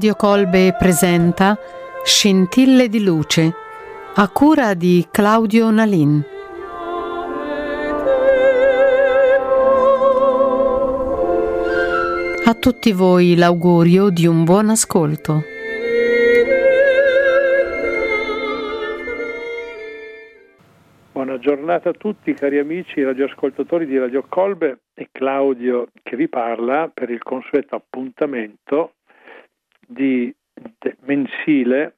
Radio Colbe presenta Scintille di luce, a cura di Claudio Nalin. A tutti voi l'augurio di un buon ascolto. Buona giornata a tutti cari amici radioascoltatori di Radio Colbe, è Claudio che vi parla per il consueto appuntamento mensile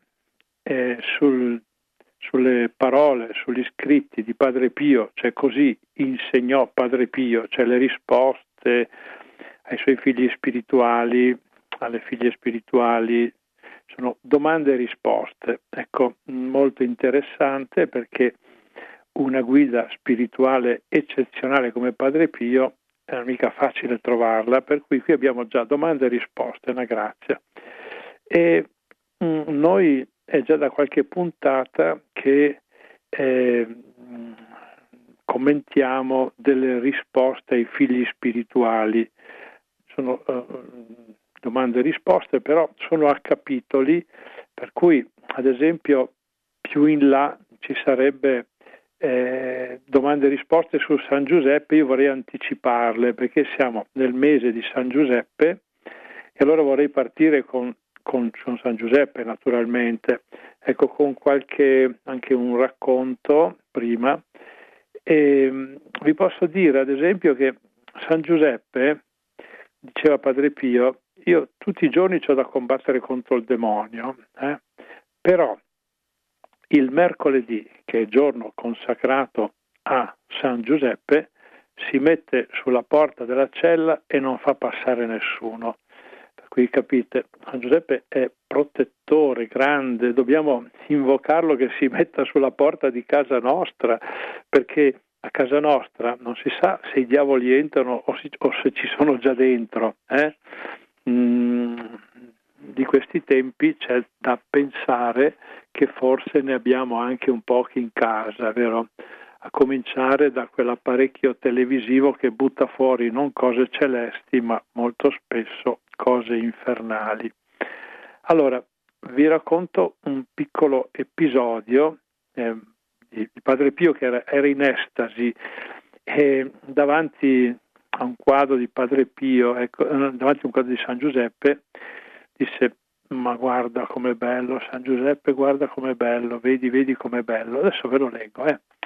sulle parole, sugli scritti di Padre Pio, cioè così insegnò Padre Pio, cioè le risposte ai suoi figli spirituali, alle figlie spirituali, sono domande e risposte. Ecco, molto interessante perché una guida spirituale eccezionale come Padre Pio è mica facile trovarla, per cui qui abbiamo già domande e risposte, una grazia. E noi è già da qualche puntata che commentiamo delle risposte ai figli spirituali. Sono domande e risposte, però sono a capitoli, per cui ad esempio più in là ci sarebbe domande e risposte su San Giuseppe. Io vorrei anticiparle perché siamo nel mese di San Giuseppe e allora vorrei partire con San Giuseppe naturalmente, ecco, con qualche anche un racconto prima. E vi posso dire ad esempio che San Giuseppe, diceva Padre Pio, io tutti i giorni c'ho da combattere contro il demonio, però il mercoledì, che è giorno consacrato a San Giuseppe, si mette sulla porta della cella e non fa passare nessuno. Per cui capite, San Giuseppe è protettore, grande, dobbiamo invocarlo che si metta sulla porta di casa nostra, perché a casa nostra non si sa se i diavoli entrano o se ci sono già dentro. Di questi tempi c'è da pensare che forse ne abbiamo anche un po' in casa, vero? A cominciare da quell'apparecchio televisivo che butta fuori non cose celesti, ma molto spesso cose infernali. Allora, vi racconto un piccolo episodio di Padre Pio che era in estasi davanti a un quadro di Padre Pio, davanti a un quadro di San Giuseppe, disse: ma guarda com'è bello San Giuseppe, guarda com'è bello, vedi com'è bello. Adesso ve lo leggo.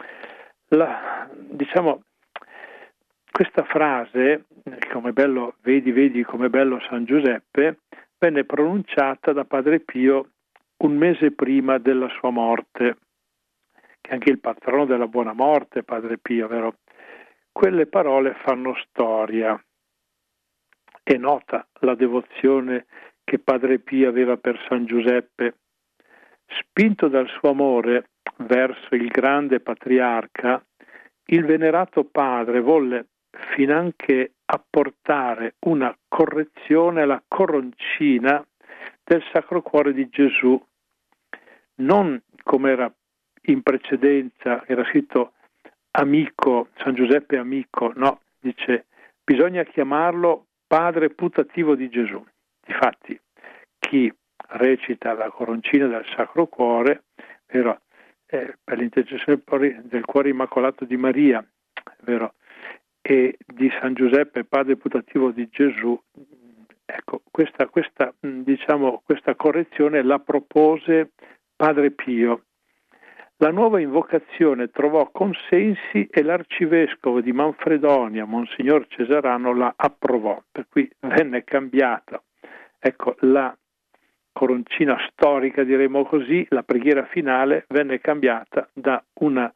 Diciamo, questa frase, com'è bello, vedi com'è bello San Giuseppe, venne pronunciata da Padre Pio un mese prima della sua morte, che è anche il patrono della buona morte, Padre Pio, vero? Quelle parole fanno storia. È nota la devozione che Padre Pio aveva per San Giuseppe. Spinto dal suo amore verso il grande patriarca, il venerato padre volle finanche apportare una correzione alla coroncina del Sacro Cuore di Gesù, non come era in precedenza, era scritto amico, San Giuseppe amico, no, dice bisogna chiamarlo padre putativo di Gesù. Difatti, chi recita la coroncina del Sacro Cuore, vero, per l'intercessione del Cuore Immacolato di Maria, vero, e di San Giuseppe, padre putativo di Gesù, ecco, questa correzione la propose Padre Pio. La nuova invocazione trovò consensi e l'arcivescovo di Manfredonia, Monsignor Cesarano, la approvò, per cui venne cambiata. Ecco, la coroncina storica, diremo così, la preghiera finale venne cambiata da un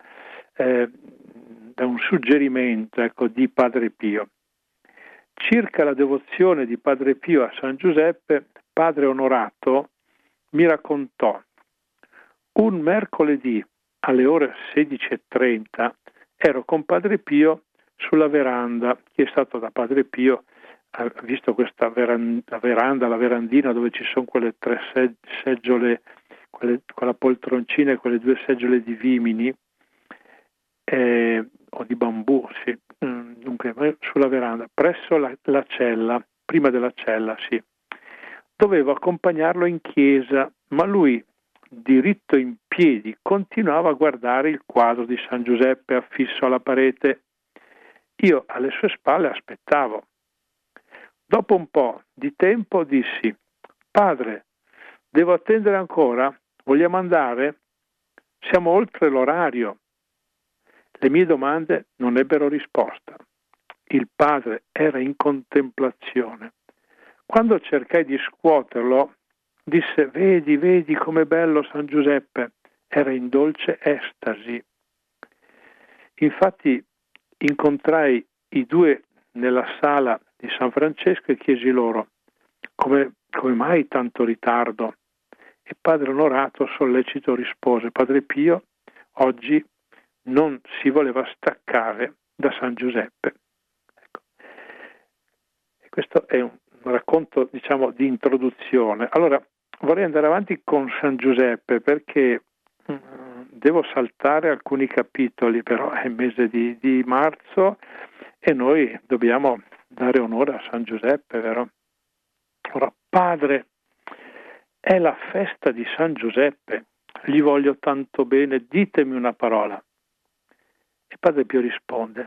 suggerimento, ecco, di Padre Pio. Circa la devozione di Padre Pio a San Giuseppe, Padre Onorato mi raccontò: un mercoledì alle ore 16:30 ero con Padre Pio sulla veranda. Chi è stato da Padre Pio ha visto questa la verandina dove ci sono quelle 3 seggiole, quella poltroncina e quelle 2 seggiole di vimini o di bambù, sì. Dunque sulla veranda, presso la cella, prima della cella, sì. dovevo accompagnarlo in chiesa, ma lui, diritto in piedi, continuava a guardare il quadro di San Giuseppe affisso alla parete. Io alle sue spalle aspettavo. Dopo un po' di tempo dissi: «Padre, devo attendere ancora? Vogliamo andare? Siamo oltre l'orario». Le mie domande non ebbero risposta. Il padre era in contemplazione. Quando cercai di scuoterlo, disse: «Vedi, vedi com'è bello San Giuseppe». Era in dolce estasi. Infatti incontrai i due nella sala di San Francesco e chiesi loro: come mai tanto ritardo? E padre Onorato sollecito rispose: «Padre Pio oggi non si voleva staccare da San Giuseppe». Ecco. E questo è un racconto, diciamo, di introduzione. Allora vorrei andare avanti con San Giuseppe perché devo saltare alcuni capitoli, però è il mese di marzo e noi dobbiamo dare onore a San Giuseppe, vero? Ora, padre, è la festa di San Giuseppe, gli voglio tanto bene, ditemi una parola. E padre Pio risponde: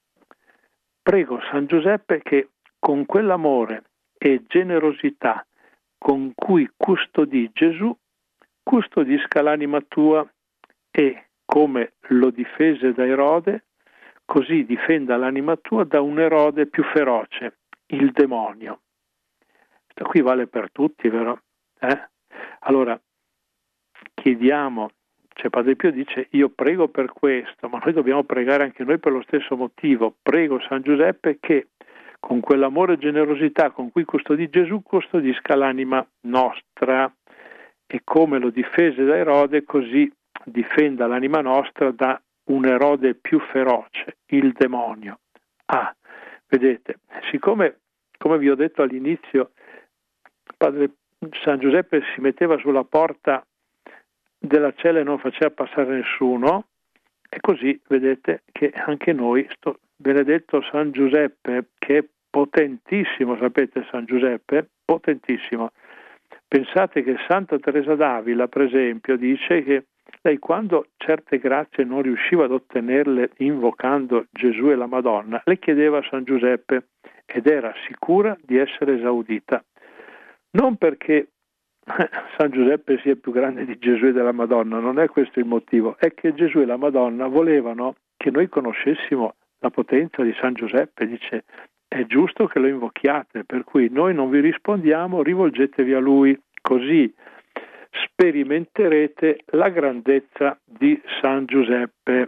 «Prego San Giuseppe che con quell'amore e generosità con cui custodì Gesù, custodisca l'anima tua e, come lo difese da Erode, così difenda l'anima tua da un Erode più feroce, il demonio». Questo qui vale per tutti, vero? Allora, chiediamo, cioè Padre Pio dice: «Io prego per questo», ma noi dobbiamo pregare anche noi per lo stesso motivo. Prego San Giuseppe che con quell'amore e generosità con cui custodì Gesù, custodisca l'anima nostra e come lo difese da Erode, così difenda l'anima nostra da un Erode più feroce, il demonio. Vedete, siccome, come vi ho detto all'inizio, padre San Giuseppe si metteva sulla porta della cella e non faceva passare nessuno, e così vedete che anche noi, sto benedetto San Giuseppe, che è potentissimo, sapete, San Giuseppe, potentissimo. Pensate che Santa Teresa d'Avila, per esempio, dice che lei, quando certe grazie non riusciva ad ottenerle invocando Gesù e la Madonna, le chiedeva a San Giuseppe ed era sicura di essere esaudita. Non perché San Giuseppe sia più grande di Gesù e della Madonna, non è questo il motivo, è che Gesù e la Madonna volevano che noi conoscessimo la potenza di San Giuseppe. Dice: è giusto che lo invochiate, per cui noi non vi rispondiamo, rivolgetevi a lui, così sperimenterete la grandezza di San Giuseppe.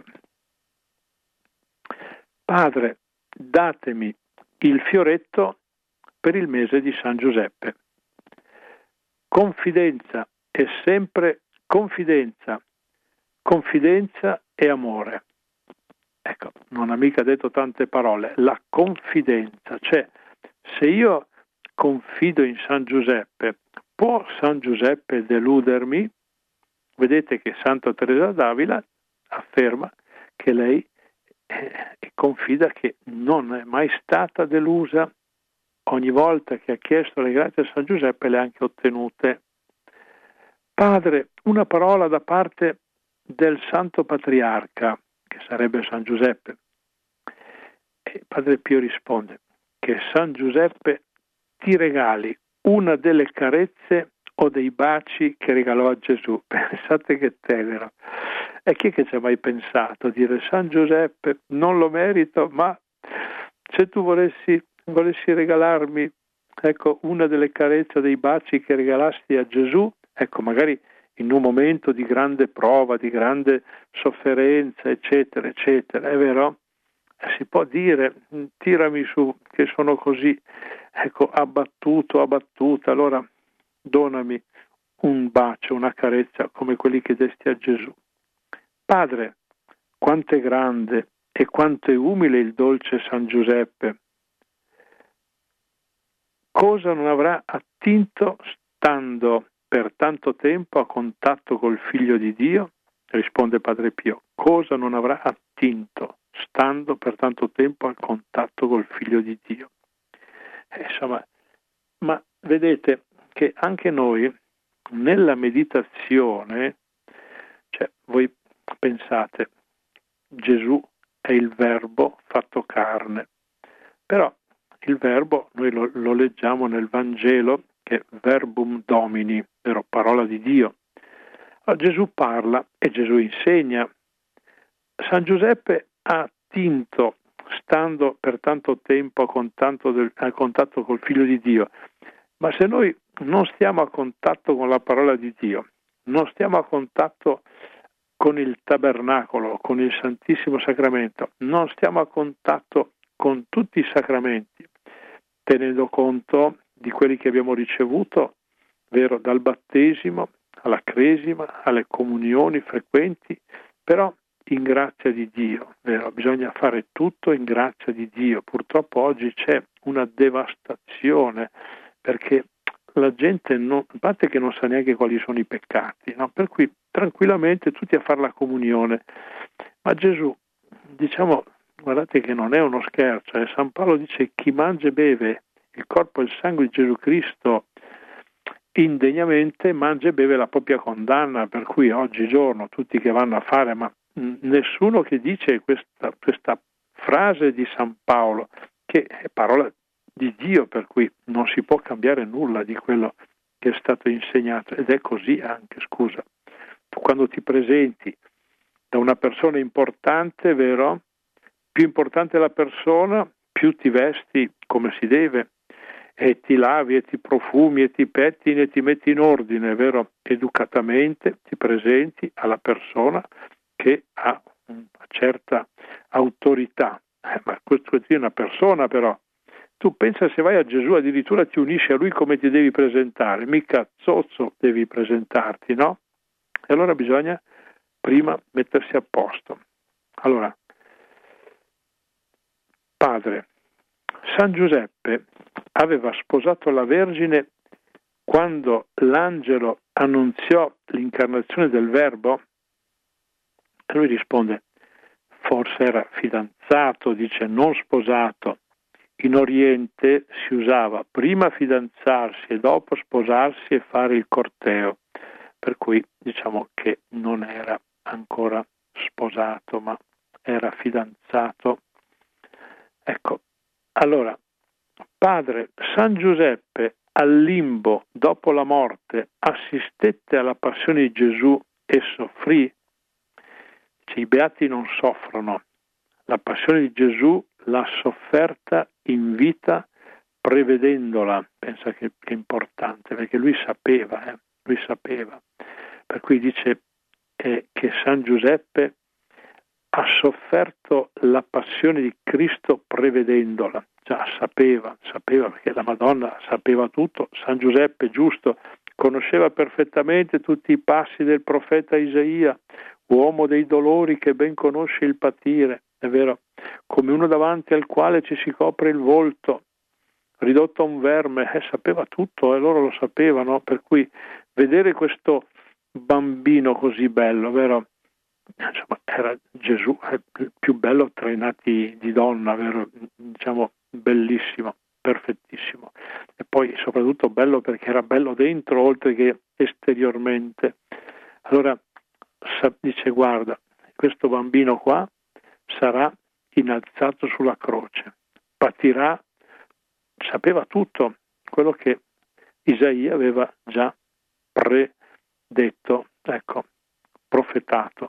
Padre, datemi il fioretto per il mese di San Giuseppe. Confidenza è sempre confidenza, confidenza e amore. Ecco, non ha mica detto tante parole, la confidenza, cioè se io confido in San Giuseppe, può San Giuseppe deludermi? Vedete che Santa Teresa d'Avila afferma che lei confida che non è mai stata delusa. Ogni volta che ha chiesto le grazie a San Giuseppe le ha anche ottenute. Padre, una parola da parte del Santo Patriarca, che sarebbe San Giuseppe. E Padre Pio risponde che San Giuseppe ti regali una delle carezze o dei baci che regalò a Gesù. Pensate che tenero. E chi è che ci ha mai pensato? Dire: San Giuseppe, non lo merito, ma se tu volessi regalarmi, ecco, una delle carezze, dei baci che regalasti a Gesù, ecco, magari in un momento di grande prova, di grande sofferenza, eccetera, eccetera, è vero? Si può dire: tirami su, che sono così, ecco, abbattuta, allora donami un bacio, una carezza come quelli che desti a Gesù. Padre, quanto è grande e quanto è umile il dolce San Giuseppe. Cosa non avrà attinto stando per tanto tempo a contatto col Figlio di Dio? Risponde Padre Pio: cosa non avrà attinto stando per tanto tempo a contatto col Figlio di Dio? Insomma, ma vedete, che anche noi nella meditazione, cioè voi pensate, Gesù è il Verbo fatto carne, però il Verbo noi lo leggiamo nel Vangelo che è verbum Domini, vero, parola di Dio. Allora, Gesù parla e Gesù insegna. San Giuseppe ha attinto, stando per tanto tempo a contatto col Figlio di Dio, ma se noi non stiamo a contatto con la parola di Dio, non stiamo a contatto con il tabernacolo, con il Santissimo Sacramento, non stiamo a contatto con tutti i sacramenti, tenendo conto di quelli che abbiamo ricevuto, vero, dal battesimo alla cresima, alle comunioni frequenti, però in grazia di Dio, vero? Bisogna fare tutto in grazia di Dio. Purtroppo oggi c'è una devastazione, perché la gente, a parte che non sa neanche quali sono i peccati, no? Per cui tranquillamente tutti a fare la comunione. Ma Gesù, diciamo, guardate che non è uno scherzo, San Paolo dice: chi mangia e beve il corpo e il sangue di Gesù Cristo indegnamente mangia e beve la propria condanna, per cui oggigiorno tutti che vanno a fare, ma nessuno che dice questa frase di San Paolo, che è parola di Dio, per cui non si può cambiare nulla di quello che è stato insegnato, ed è così anche, scusa. Tu quando ti presenti da una persona importante, vero? Più importante è la persona, più ti vesti come si deve, e ti lavi e ti profumi e ti pettini e ti metti in ordine, vero? Educatamente ti presenti alla persona che ha una certa autorità, ma questo è una persona, però tu pensa, se vai a Gesù addirittura ti unisci a lui, come ti devi presentare, mica zozzo devi presentarti, no? E allora bisogna prima mettersi a posto. Allora, padre, San Giuseppe aveva sposato la Vergine quando l'angelo annunziò l'incarnazione del Verbo? E lui risponde: forse era fidanzato, dice, non sposato. In Oriente si usava prima fidanzarsi e dopo sposarsi e fare il corteo, per cui diciamo che non era ancora sposato, ma era fidanzato. Ecco, allora, padre, San Giuseppe al limbo dopo la morte assistette alla passione di Gesù e soffrì? I beati non soffrono. La passione di Gesù l'ha sofferta in vita, prevedendola. Pensa che è importante, perché lui sapeva. Per cui dice che San Giuseppe ha sofferto la passione di Cristo prevedendola. Già sapeva perché la Madonna sapeva tutto. San Giuseppe, giusto, conosceva perfettamente tutti i passi del profeta Isaia, uomo dei dolori che ben conosce il patire, è vero, come uno davanti al quale ci si copre il volto, ridotto a un verme, sapeva tutto e loro lo sapevano, per cui vedere questo bambino così bello, vero? Insomma, era Gesù, il più bello tra i nati di donna, vero? Diciamo, bellissimo, perfettissimo, e poi soprattutto bello perché era bello dentro oltre che esteriormente. Allora dice: guarda, questo bambino qua sarà innalzato sulla croce, patirà, sapeva tutto quello che Isaia aveva già predetto, ecco, profetato.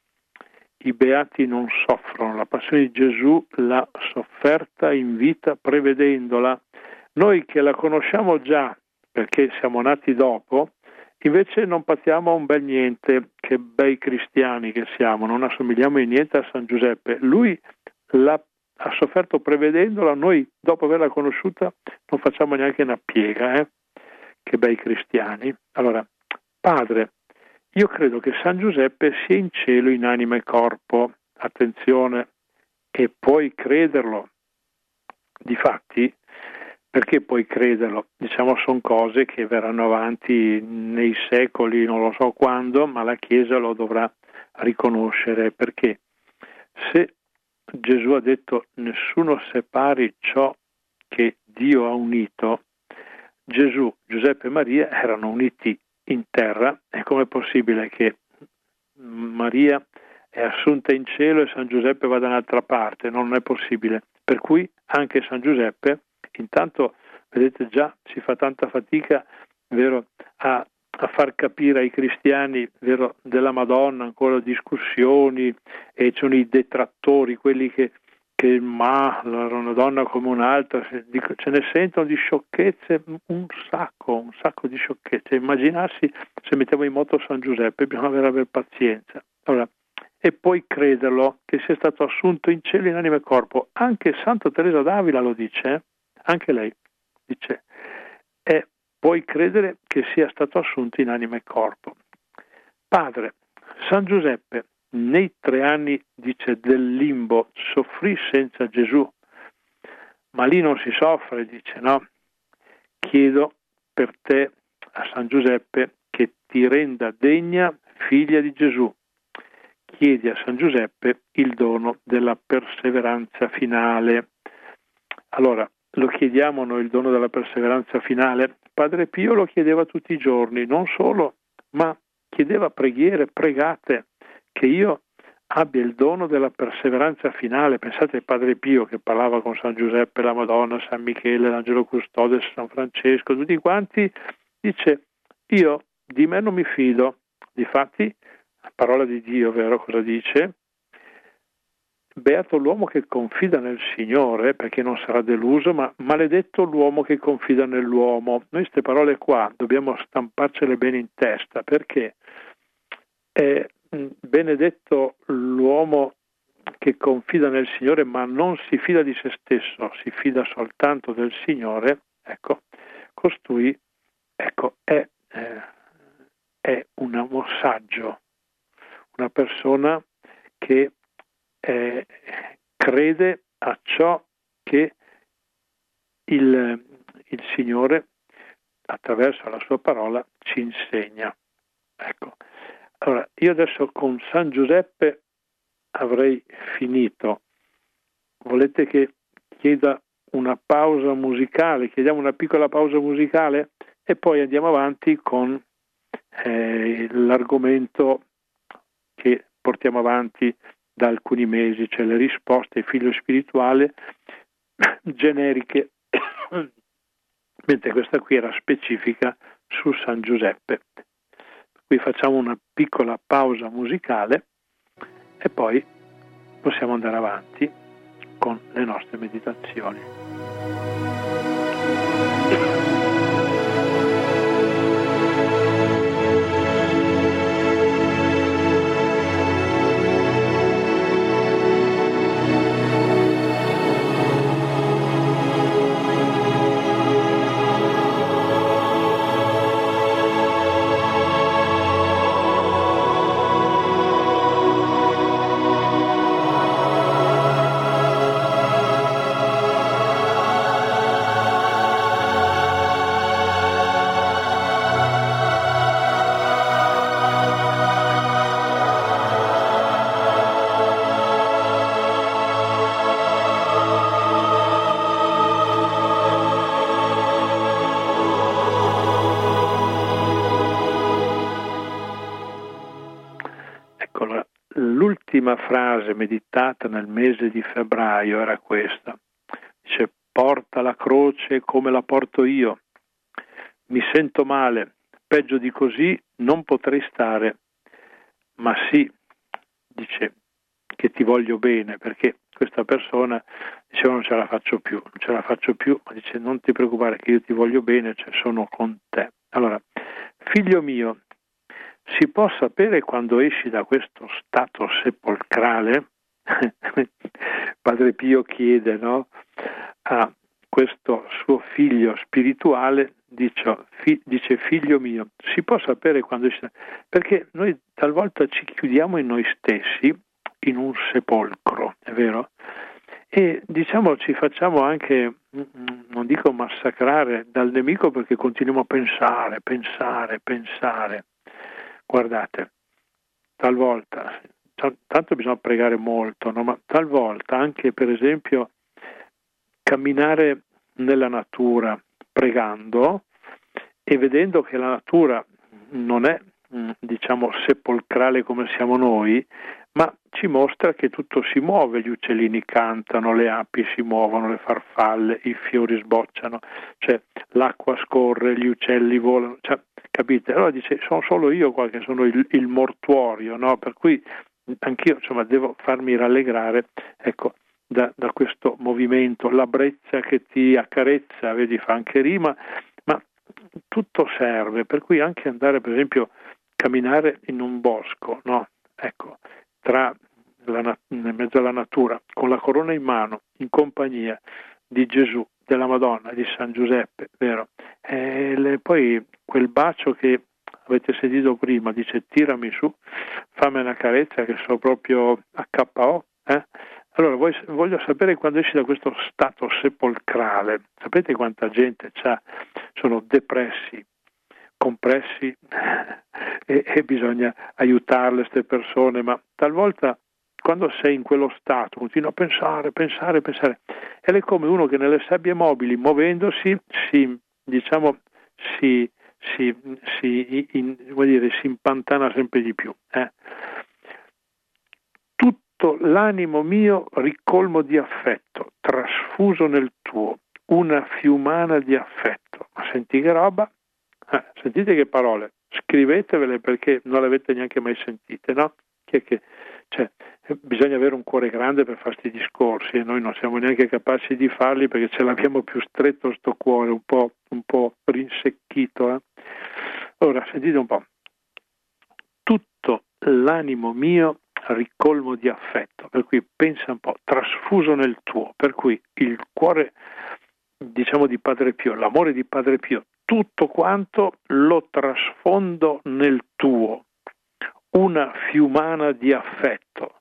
I beati non soffrono, la passione di Gesù l'ha sofferta in vita prevedendola. Noi che la conosciamo già perché siamo nati dopo, invece non patiamo un bel niente, che bei cristiani che siamo, non assomigliamo in niente a San Giuseppe. Lui ha sofferto prevedendola, noi dopo averla conosciuta non facciamo neanche una piega, che bei cristiani. Allora, padre, io credo che San Giuseppe sia in cielo in anima e corpo, attenzione, e puoi crederlo. Difatti, perché puoi crederlo? Diciamo, sono cose che verranno avanti nei secoli, non lo so quando, ma la Chiesa lo dovrà riconoscere, perché se Gesù ha detto nessuno separi ciò che Dio ha unito, Gesù, Giuseppe e Maria erano uniti in terra, e com'è possibile che Maria è assunta in cielo e San Giuseppe va da un'altra parte? Non è possibile. Per cui anche San Giuseppe, intanto, vedete già, si fa tanta fatica, vero, a far capire ai cristiani, vero, della Madonna, ancora discussioni, e sono i detrattori, quelli che ma una donna come un'altra, ce ne sentono di sciocchezze un sacco di sciocchezze. Immaginarsi se mettiamo in moto San Giuseppe, bisogna avere pazienza. Allora, e poi crederlo che sia stato assunto in cielo in anima e corpo. Anche Santa Teresa d'Avila lo dice, anche lei dice, e puoi credere che sia stato assunto in anima e corpo. Padre, San Giuseppe nei 3 anni, dice, del limbo soffrì senza Gesù, ma lì non si soffre, dice, no? Chiedo per te a San Giuseppe che ti renda degna figlia di Gesù. Chiedi a San Giuseppe il dono della perseveranza finale. Allora, lo chiediamo noi il dono della perseveranza finale? Padre Pio lo chiedeva tutti i giorni, non solo, ma chiedeva preghiere, pregate, che io abbia il dono della perseveranza finale. Pensate a Padre Pio che parlava con San Giuseppe, la Madonna, San Michele, l'Angelo Custode, San Francesco, tutti quanti, dice, io di me non mi fido. Difatti, la parola di Dio, vero, cosa dice? Beato l'uomo che confida nel Signore, perché non sarà deluso, ma maledetto l'uomo che confida nell'uomo. Noi queste parole qua dobbiamo stamparcele bene in testa, perché è benedetto l'uomo che confida nel Signore, ma non si fida di se stesso, si fida soltanto del Signore. Ecco, costui, ecco, è un uomo saggio, una persona che crede a ciò che il Signore attraverso la sua parola ci insegna. Ecco, allora io adesso con San Giuseppe avrei finito. Volete che chieda una pausa musicale? Chiediamo una piccola pausa musicale e poi andiamo avanti con l'argomento che portiamo avanti da alcuni mesi, cioè le risposte ai figlio spirituale generiche, mentre questa qui era specifica su San Giuseppe. Qui facciamo una piccola pausa musicale e poi possiamo andare avanti con le nostre meditazioni. L'ultima frase meditata nel mese di febbraio era questa. Dice: porta la croce come la porto io. Mi sento male, peggio di così non potrei stare. Ma sì, dice, che ti voglio bene, perché questa persona diceva non ce la faccio più, ma dice non ti preoccupare che io ti voglio bene, cioè sono con te. Allora, figlio mio, si può sapere quando esci da questo stato sepolcrale? Padre Pio chiede, no, a questo suo figlio spirituale, dice figlio mio, si può sapere quando esci da... Perché noi talvolta ci chiudiamo in noi stessi in un sepolcro, è vero? E diciamo ci facciamo anche, non dico massacrare dal nemico, perché continuiamo a pensare. Guardate, talvolta, tanto bisogna pregare molto, no? Ma talvolta anche, per esempio, camminare nella natura pregando e vedendo che la natura non è, diciamo, sepolcrale come siamo noi, ma ci mostra che tutto si muove, gli uccellini cantano, le api si muovono, le farfalle, i fiori sbocciano, cioè l'acqua scorre, gli uccelli volano, cioè, capite? Allora dice, sono solo io qua che sono il mortuorio, no? Per cui anch'io, insomma, devo farmi rallegrare, ecco, da questo movimento, la brezza che ti accarezza, vedi, fa anche rima, ma tutto serve, per cui anche andare, per esempio, camminare in un bosco, no? Ecco, in mezzo alla natura, con la corona in mano, in compagnia di Gesù, della Madonna, di San Giuseppe, vero? E poi quel bacio che avete sentito prima, dice tirami su, fammi una carezza che sono proprio HO, eh? Allora voglio sapere quando esci da questo stato sepolcrale, sapete quanta gente sono depressi, compressi e bisogna aiutarle queste persone, ma talvolta quando sei in quello stato continua a pensare ed è come uno che nelle sabbie mobili muovendosi si impantana sempre di più. Tutto l'animo mio ricolmo di affetto, trasfuso nel tuo, una fiumana di affetto. Ma senti che roba? Sentite che parole, scrivetevele perché non le avete neanche mai sentite, no? Bisogna avere un cuore grande per fare questi discorsi e noi non siamo neanche capaci di farli perché ce l'abbiamo più stretto sto cuore, un po' rinsecchito. Ora, sentite un po'. Tutto l'animo mio ricolmo di affetto, per cui pensa un po', trasfuso nel tuo, per cui il cuore, diciamo, di Padre Pio, l'amore di Padre Pio, tutto quanto lo trasfondo nel tuo, una fiumana di affetto.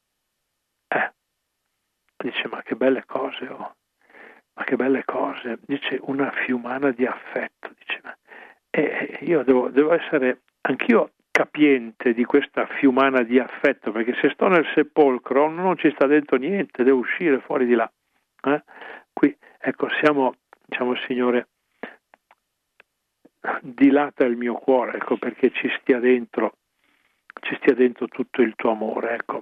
Dice, ma che belle cose, ma che belle cose, dice una fiumana di affetto, dice, io devo essere anch'io capiente di questa fiumana di affetto, perché se sto nel sepolcro non ci sta dentro niente, devo uscire fuori di là. Qui, ecco, diciamo, Signore, dilata il mio cuore, ecco, perché ci stia dentro tutto il tuo amore, ecco.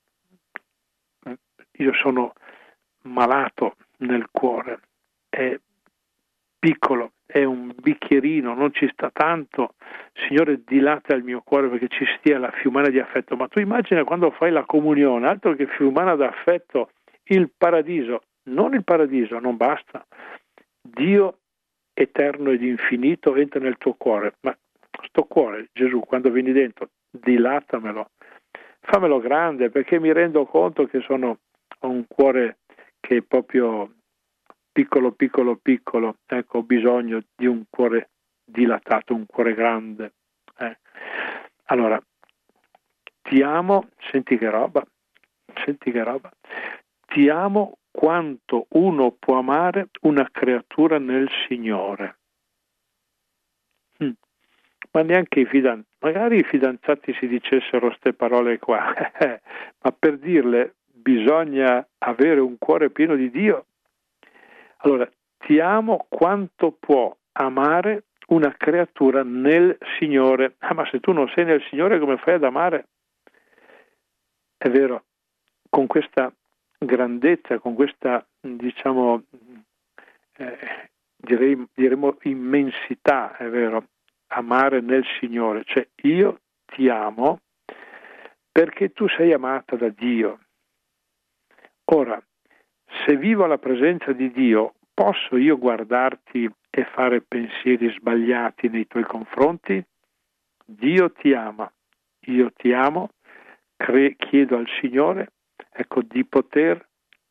Io sono malato nel cuore, è piccolo, è un bicchierino, non ci sta tanto. Signore, dilata il mio cuore perché ci stia la fiumana di affetto. Ma tu immagina quando fai la comunione, altro che fiumana d'affetto, il paradiso, non basta. Dio eterno ed infinito entra nel tuo cuore, ma sto cuore, Gesù, quando vieni dentro, dilatamelo, fammelo grande, perché mi rendo conto che ho un cuore che è proprio piccolo, ecco, ho bisogno di un cuore dilatato, un cuore grande. Allora, ti amo, senti che roba, ti amo quanto uno può amare una creatura nel Signore. Ma neanche magari i fidanzati si dicessero queste parole qua, ma per dirle bisogna avere un cuore pieno di Dio. Allora, ti amo quanto può amare una creatura nel Signore. Ma se tu non sei nel Signore, come fai ad amare? È vero, con questa grandezza, con questa, diciamo, diremo immensità, è vero, amare nel Signore, cioè io ti amo perché tu sei amata da Dio. Ora, se vivo alla presenza di Dio, posso io guardarti e fare pensieri sbagliati nei tuoi confronti? Dio ti ama, io ti amo, chiedo al Signore, ecco, di poter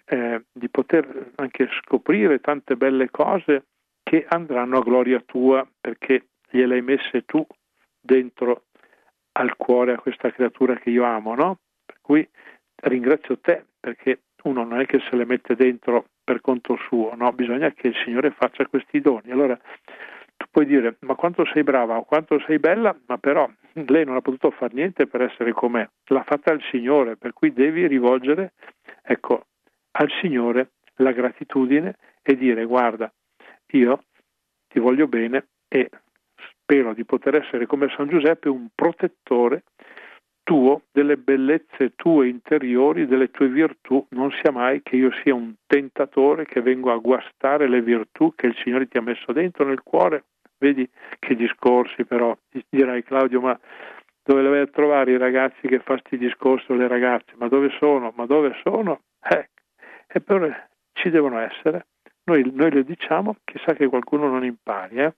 anche scoprire tante belle cose che andranno a gloria tua, perché gliele hai messe tu dentro al cuore a questa creatura che io amo, no? Per cui ringrazio te, perché uno non è che se le mette dentro per conto suo, no? Bisogna che il Signore faccia questi doni. Allora tu puoi dire, ma quanto sei brava o quanto sei bella, ma però lei non ha potuto fare niente per essere com'è, l'ha fatta il Signore, per cui devi rivolgere, ecco, al Signore la gratitudine e dire, guarda, io ti voglio bene e spero di poter essere come San Giuseppe un protettore tuo, delle bellezze tue interiori, delle tue virtù. Non sia mai che io sia un tentatore che vengo a guastare le virtù che il Signore ti ha messo dentro nel cuore. Vedi che discorsi, però dirai: Claudio, ma dove le vai a trovare i ragazzi che fa sti discorsi, le ragazze? Ma dove sono? Eppure ci devono essere. Noi le diciamo, chissà che qualcuno non impari.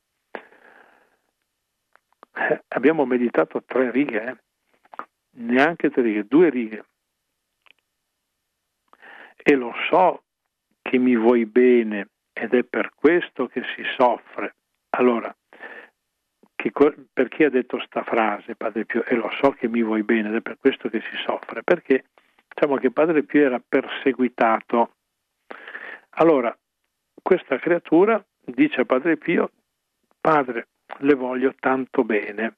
Abbiamo meditato 3 righe, neanche 3 righe, 2 righe. E lo so che mi vuoi bene ed è per questo che si soffre. Allora, perché ha detto sta frase Padre Pio? E lo so che mi vuoi bene ed è per questo che si soffre, perché diciamo che Padre Pio era perseguitato. Allora, questa creatura dice a Padre Pio: Padre, le voglio tanto bene,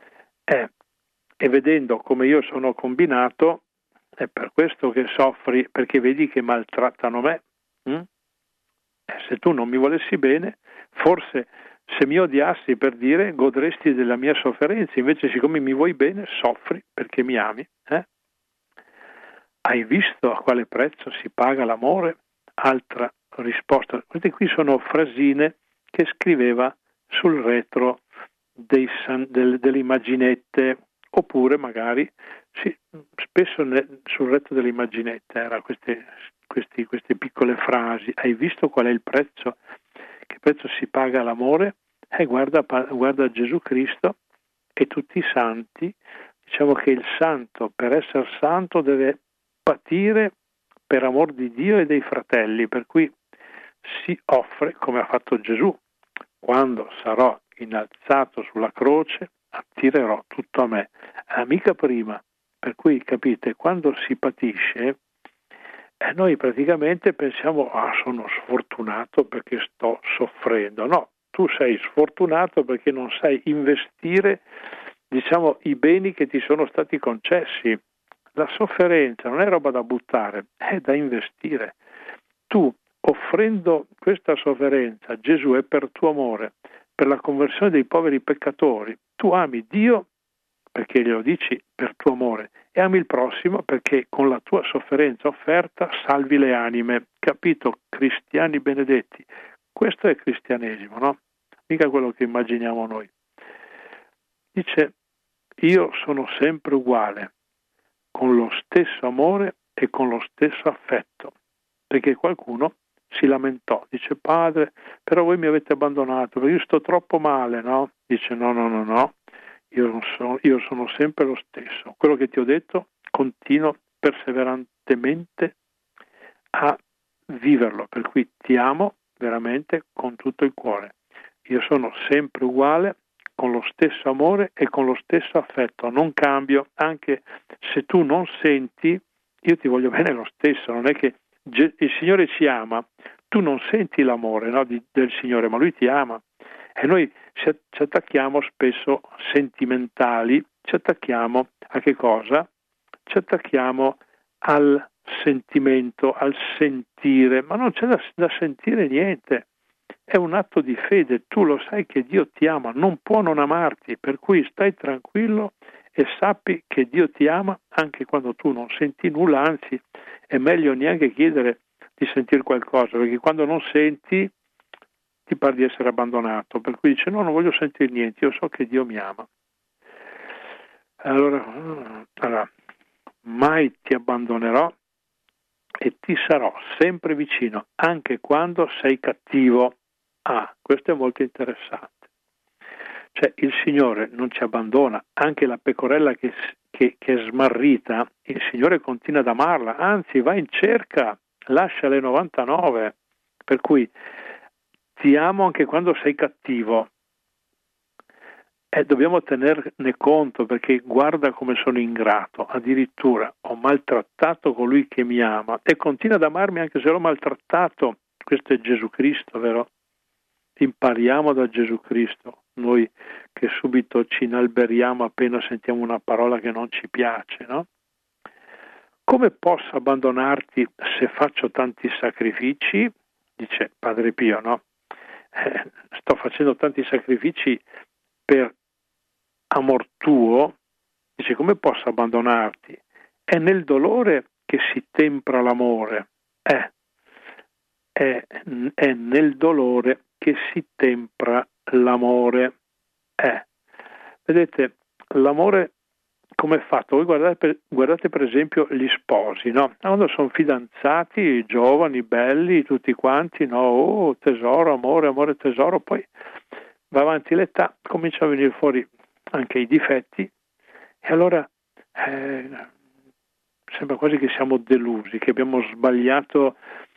e vedendo come io sono combinato, è per questo che soffri, perché vedi che maltrattano me. Se tu non mi volessi bene, forse se mi odiassi, per dire, godresti della mia sofferenza, invece siccome mi vuoi bene, soffri perché mi ami. Hai visto a quale prezzo si paga l'amore? Altra risposta. Queste qui sono frasine che scriveva sul retro delle immaginette, oppure magari spesso sul retro delle immaginette erano queste piccole frasi. Hai visto qual è il prezzo? Che prezzo si paga l'amore? Guarda Gesù Cristo e tutti i santi. Diciamo che il santo, per essere santo, deve patire per amor di Dio e dei fratelli, per cui si offre come ha fatto Gesù. Quando sarò innalzato sulla croce, attirerò tutto a me. Mica prima. Per cui, capite, quando si patisce, noi praticamente pensiamo: sono sfortunato perché sto soffrendo. No, tu sei sfortunato perché non sai investire, diciamo, i beni che ti sono stati concessi. La sofferenza non è roba da buttare, è da investire. Tu, offrendo questa sofferenza, Gesù, è per tuo amore, per la conversione dei poveri peccatori. Tu ami Dio perché glielo dici per tuo amore, e ami il prossimo perché con la tua sofferenza offerta salvi le anime. Capito, cristiani benedetti? Questo è cristianesimo, no? Mica quello che immaginiamo noi. Dice: io sono sempre uguale, con lo stesso amore e con lo stesso affetto, perché qualcuno si lamentò, dice: Padre, però voi mi avete abbandonato, perché io sto troppo male, no? Dice: no, io sono sempre lo stesso. Quello che ti ho detto, continuo perseverantemente a viverlo, per cui ti amo veramente con tutto il cuore. Io sono sempre uguale, con lo stesso amore e con lo stesso affetto, non cambio, anche se tu non senti, io ti voglio bene lo stesso. Non è che il Signore ci ama, tu non senti l'amore, no, del Signore, ma Lui ti ama. E noi ci attacchiamo spesso sentimentali, ci attacchiamo a che cosa? Ci attacchiamo al sentimento, al sentire, ma non c'è da sentire niente. È un atto di fede, tu lo sai che Dio ti ama, non può non amarti, per cui stai tranquillo e sappi che Dio ti ama anche quando tu non senti nulla, anzi è meglio neanche chiedere di sentire qualcosa, perché quando non senti ti pare di essere abbandonato, per cui dice: no, non voglio sentire niente, io so che Dio mi ama. Allora, mai ti abbandonerò e ti sarò sempre vicino, anche quando sei cattivo. Questo è molto interessante. Cioè, il Signore non ci abbandona, anche la pecorella che è smarrita, il Signore continua ad amarla, anzi va in cerca, lascia le 99, per cui ti amo anche quando sei cattivo. Dobbiamo tenerne conto, perché guarda come sono ingrato, addirittura ho maltrattato colui che mi ama e continua ad amarmi anche se l'ho maltrattato. Questo è Gesù Cristo, vero? Impariamo da Gesù Cristo, noi che subito ci inalberiamo appena sentiamo una parola che non ci piace, no? Come posso abbandonarti se faccio tanti sacrifici? Dice Padre Pio, no? Sto facendo tanti sacrifici per amor tuo, dice, come posso abbandonarti? È nel dolore che si tempra l'amore. È nel dolore che si tempra l'amore. Vedete, l'amore come è fatto? Voi guardate per esempio gli sposi, no? Quando sono fidanzati, giovani, belli, tutti quanti, no? Oh, tesoro, amore, amore, tesoro, poi va avanti l'età, cominciano a venire fuori anche i difetti e allora sembra quasi che siamo delusi, che abbiamo sbagliato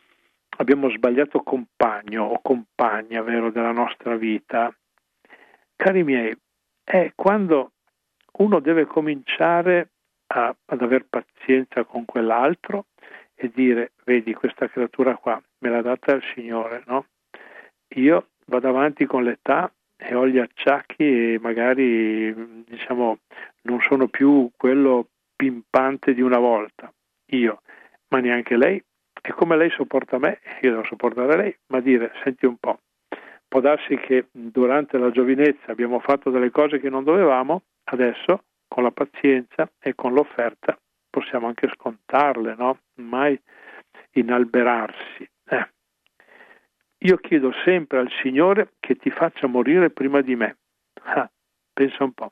compagno o compagna, vero, della nostra vita. Cari miei, è quando uno deve cominciare ad aver pazienza con quell'altro e dire, vedi, questa creatura qua me l'ha data il Signore, no? Io vado avanti con l'età e ho gli acciacchi e magari, diciamo, non sono più quello pimpante di una volta, io, ma neanche lei. E come lei sopporta me, io devo sopportare lei, ma dire, senti un po', può darsi che durante la giovinezza abbiamo fatto delle cose che non dovevamo, adesso con la pazienza e con l'offerta possiamo anche scontarle, no? Mai inalberarsi. Io chiedo sempre al Signore che ti faccia morire prima di me. Pensa un po'.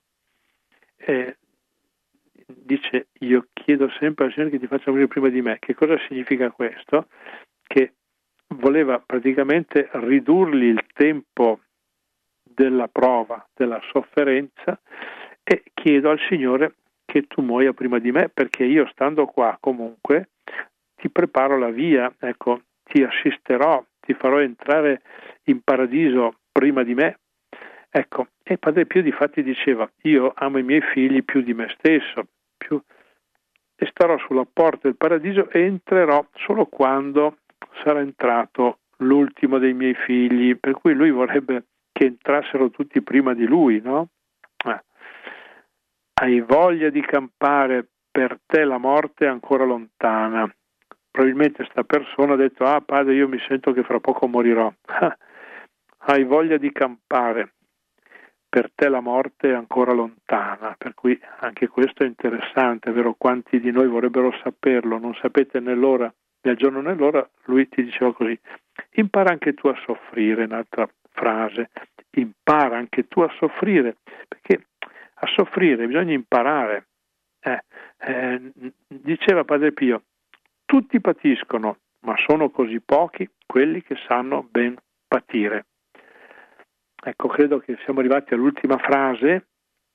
Dice, io chiedo sempre al Signore che ti faccia morire prima di me. Che cosa significa questo? Che voleva praticamente ridurgli il tempo della prova, della sofferenza, e chiedo al Signore che tu muoia prima di me, perché io stando qua comunque ti preparo la via, ecco, ti assisterò, ti farò entrare in paradiso prima di me. Ecco, e Padre Pio difatti diceva, io amo i miei figli più di me stesso, e starò sulla porta del paradiso e entrerò solo quando sarà entrato l'ultimo dei miei figli, per cui lui vorrebbe che entrassero tutti prima di lui, no? Hai voglia di campare, per te la morte è ancora lontana. Probabilmente sta persona ha detto, padre, io mi sento che fra poco morirò. Hai voglia di campare, per te la morte è ancora lontana. Per cui anche questo è interessante, è vero? Quanti di noi vorrebbero saperlo, non sapete né l'ora, né il giorno né l'ora. Lui ti diceva così, impara anche tu a soffrire, un'altra frase, impara anche tu a soffrire, perché a soffrire bisogna imparare. Diceva Padre Pio, tutti patiscono, ma sono così pochi quelli che sanno ben patire. Ecco, credo che siamo arrivati all'ultima frase.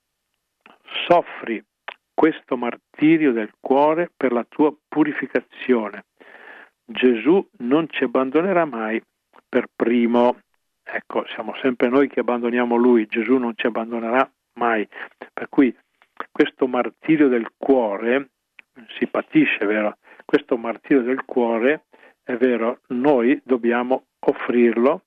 Soffri questo martirio del cuore per la tua purificazione. Gesù non ci abbandonerà mai per primo. Ecco, siamo sempre noi che abbandoniamo Lui, Gesù non ci abbandonerà mai. Per cui questo martirio del cuore si patisce, vero? Questo martirio del cuore, è vero, noi dobbiamo offrirlo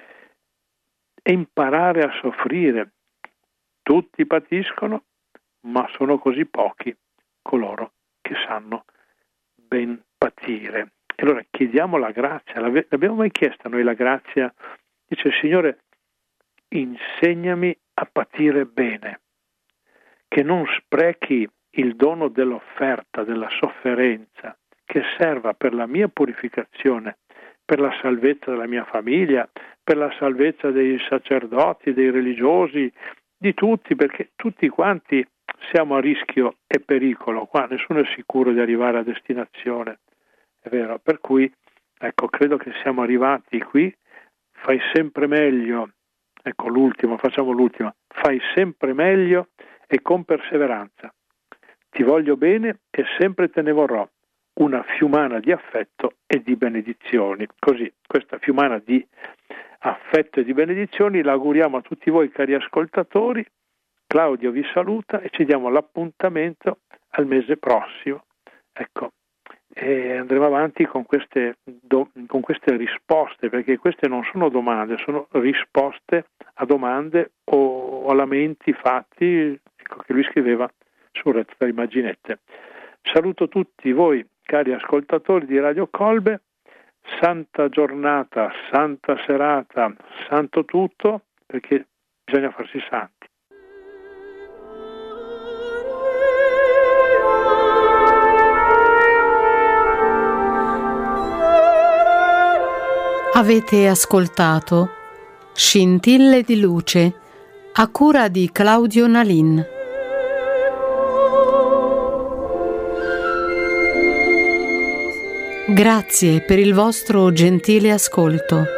e imparare a soffrire. Tutti patiscono, ma sono così pochi coloro che sanno ben patire. E allora chiediamo la grazia. L'abbiamo mai chiesta noi la grazia? Dice il Signore, insegnami a patire bene, che non sprechi il dono dell'offerta, della sofferenza, che serva per la mia purificazione, per la salvezza della mia famiglia, per la salvezza dei sacerdoti, dei religiosi, di tutti, perché tutti quanti siamo a rischio e pericolo, qua nessuno è sicuro di arrivare a destinazione, è vero? Per cui, ecco, credo che siamo arrivati qui, fai sempre meglio, ecco facciamo l'ultima, fai sempre meglio e con perseveranza. Ti voglio bene e sempre te ne vorrò, una fiumana di affetto e di benedizioni. Così, questa fiumana di affetto e di benedizioni la auguriamo a tutti voi cari ascoltatori. Claudio vi saluta e ci diamo l'appuntamento al mese prossimo. Ecco, e andremo avanti con queste risposte, perché queste non sono domande, sono risposte a domande o a lamenti fatti, ecco, che lui scriveva su Retta da Immaginette. Saluto tutti voi cari ascoltatori di Radio Colbe, santa giornata, santa serata, santo tutto, perché bisogna farsi santi. Avete ascoltato Scintille di luce a cura di Claudio Nalin. Grazie per il vostro gentile ascolto.